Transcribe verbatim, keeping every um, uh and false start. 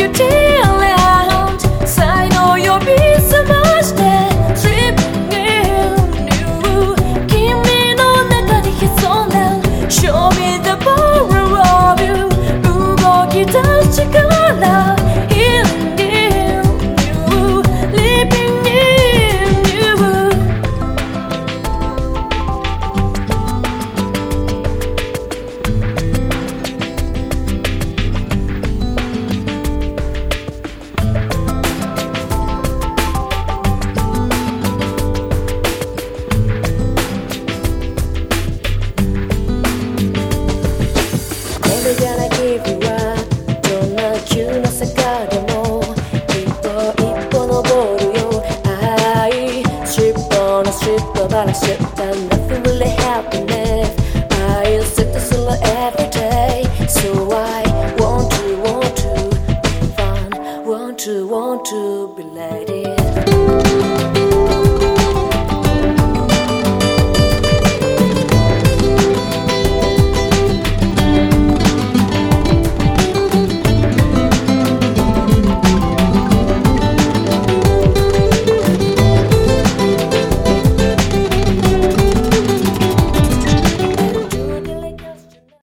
you till out. I know you'll be so much that sleeping in you. Kimi no naka ni hitsonde, show me the power of you. 動き出す力 Healing in you, living in you. Never gonna give you up. どんな急な坂でも一歩一歩登るよ。愛尻尾の尻尾話した Nothing really happening. I sit this alone every day. So I want to, want to be fun. Want to, want to be lady.